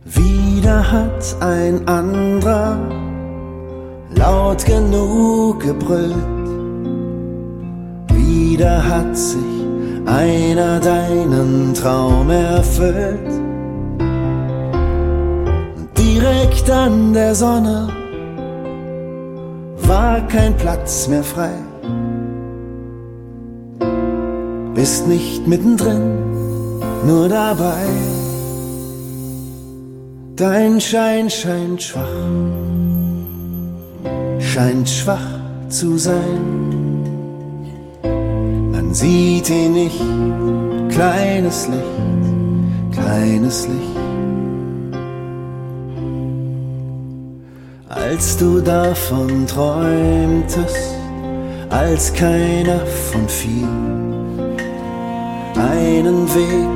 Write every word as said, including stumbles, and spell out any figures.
Wieder hat ein anderer laut genug gebrüllt. Wieder hat sich einer deinen Traum erfüllt. Direkt an der Sonne war kein Platz mehr frei. Bist nicht mittendrin, nur dabei. Dein Schein scheint schwach, scheint schwach zu sein. Man sieht ihn nicht, kleines Licht, kleines Licht. Als du davon träumtest, als keiner von vielen einen Weg